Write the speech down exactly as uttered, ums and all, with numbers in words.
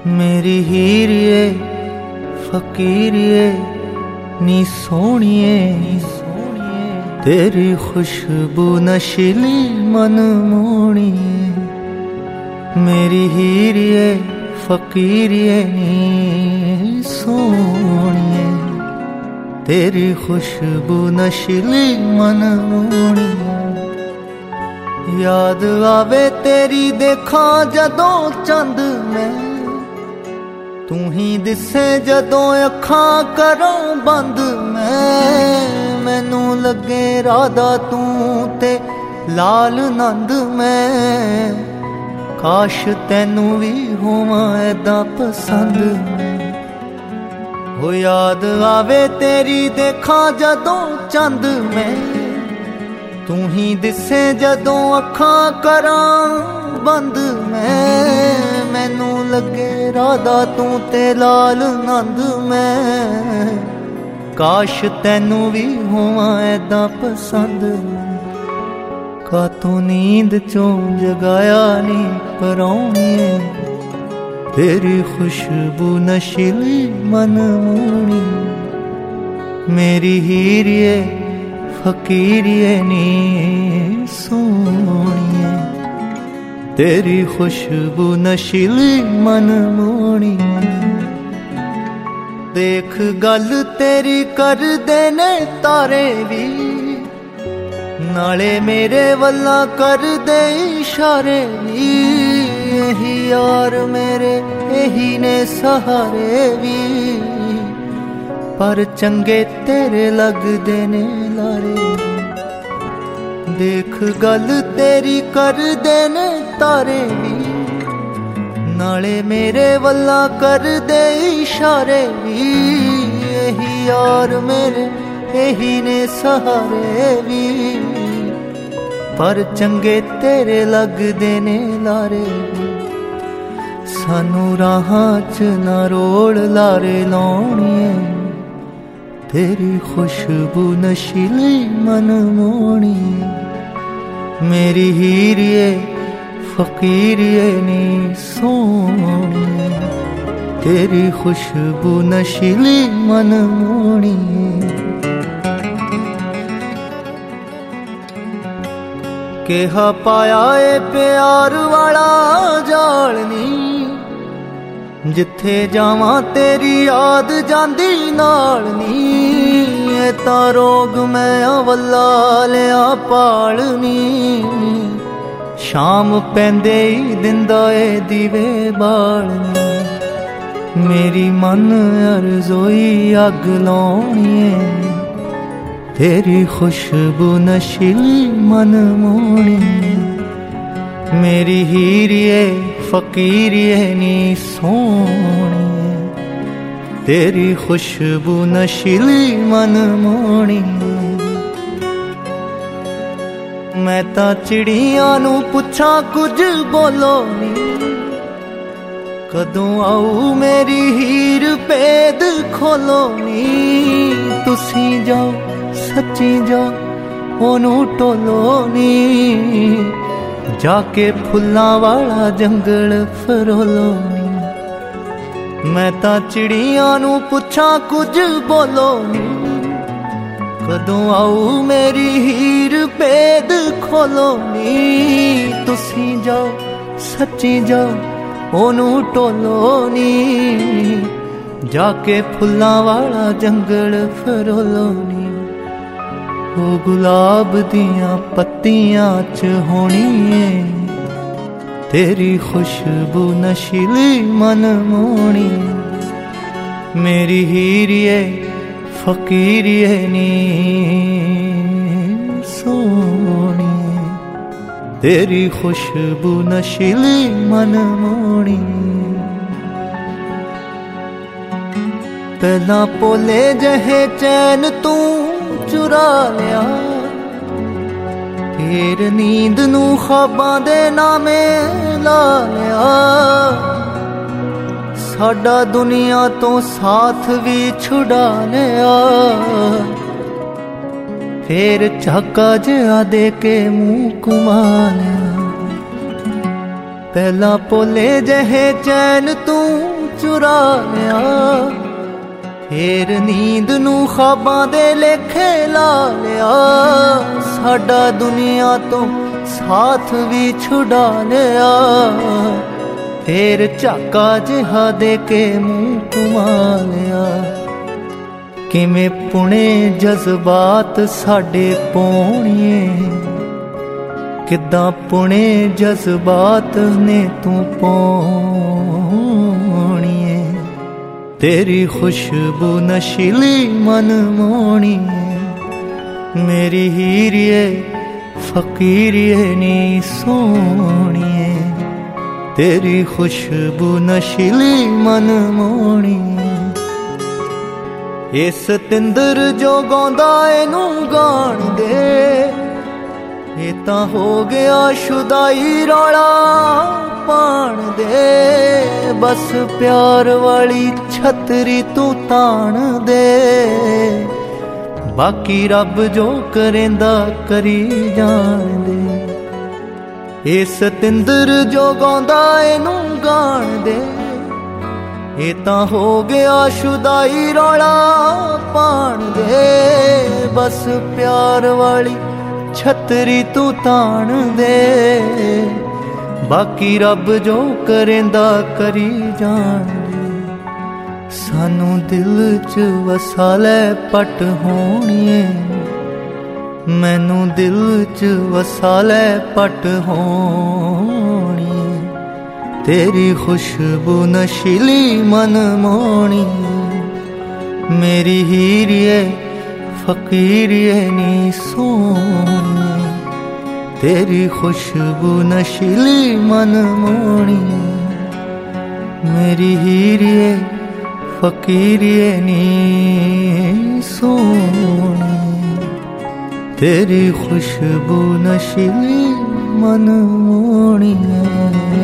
मेरी हीरिए फकीरिए नी सोनिए तेरी खुशबू नशीली मन मोनिए। मेरी हीरिए फकीरिए नी सोनिए तेरी खुशबू नशीली मन मोनिए। याद आवे तेरी देखा जदों चंद मैं तू ही दिसे जदों अखां करों बंद मैं। मैनू लगे राधा तू ते लाल नंद मैं काश तैनू भी होवां ऐदा पसंद। हो याद आवे तेरी देखा जदों चंद मैं तू ही दिसे जदों अखां करां बंद मैं। मैनू लगे राधा तू ते लाल नंद मैं काश तैनू भी होवां ऐदा पसंद। कातों नींद चों जगाया नी परौणिए तेरी खुशबू नशीली मन मोनी। मेरी हीरिए फकीरिए नी सोनिए तेरी खुशबू नशीली मन मोनी। देख गल तेरी कर देने तारे भी नाले मेरे वल्ला कर दे इशारे भी। यही यार मेरे यही ने सहारे भी पर चंगे तेरे लग देने लारे। देख गल तेरी कर देने तारे भी नाले मेरे वल्ला कर दे इशारे भी। यही यार मेरे यही ने सहारे भी पर चंगे तेरे लग देने लारे। सानू राहां च ना रोड़ लारे लाउणिए तेरी खुशबू नशीली मन मोनी। मेरी हीरिए फकीरिए नी सोनिए तेरी खुशबू नशीली मन मोनी। केहा पाया ए प्यार वाला जालनी जिथे जावां तेरी याद जांदी नाल नी। ए तां रोग मैं अवला लिया पालनी शाम पैंदे ही दिंदा ए दीवे बालनी। मेरी मन अरज़ोई अग लाउणी तेरी खुशबू नशीली मन मोनी। मेरी हीरिए फकीरिए नी सोनिए तेरी खुशबू नशीली मन मोनी। मैं तां चिड़ियां नू पुछां कुछ बोलो नी कदों आऊ मेरी हीर भेद खोलो नी। तुसी जाओ सच्ची जाओ ओनू टोलो नी जाके फुल्लां वाला जंगल फरोलो नी। मैं तां चिड़ियां नू पुछां कुछ बोलो नी कदों आऊ मेरी हीर भेद खोलो नी। तुसी जाओ सच्ची जाओ ओनू टोलो नी जाके फुल्लां वाला जंगल फरोलो नी। ओ गुलाब दियां पत्तियां च होनी तेरी खुशबू नशीली मन मोनी। मेरी हीरिए फकीरिए नी सोनी तेरी खुशबू नशीली मन मोनी। पहला पोले जहे चैन तू चुरा लिया फिर नींद नू ख्वाबां दे नामे ला लिया। साडा दुनिया तो साथ भी छुड़ा लिया फिर झाका जिहा दे के मुंह घुमा लिया। पहला पोले जहे चैन तू चुरा लिया, फिर नींद नू ख्वाबां दे लेखे ला लिया। साडा दुनिया तो साथ भी छुड़ा लिया, फिर झाका जिहा दे के मुंह घुमा लिया। किवें पुणे जज्बात साडे पौणिए, किद्दां पुणे जज्बात ने तू पौणिए। तेरी खुशबू नशीली मन मोहणिए, मेरी हीरिए फकीरिए नी सोहणिए। तेरी खुशबू नशीली मन मोहणिए। इस तिंदर जो गाँदा इनू गाण दे, ये तां हो गया शुदाई रौला पाण दे। बस प्यार वाली छतरी तू ताण दे, बाकी रब जो करेंदा करी जाण दे। इस तिंदर जो गाँदा इनू गाण दे, ये तां हो गया शुदाई रौला पाण दे। बस प्यार वाली छतरी तू ताण दे, बाकी रब जो करेंदा करी जाण दे। सानू दिल च वसा लै पट होणीए, मैनू दिल च वसा लै पट होणीए। तेरी खुशबू नशीली मन मोहणी, मेरी हीरिए फकीरिए नी सोहणिए। तेरी खुशबू नशीली मन मोहणी, मेरी हीरिए फकीरिए नी सोहणी। तेरी खुशबू नशीली मन मोहणी।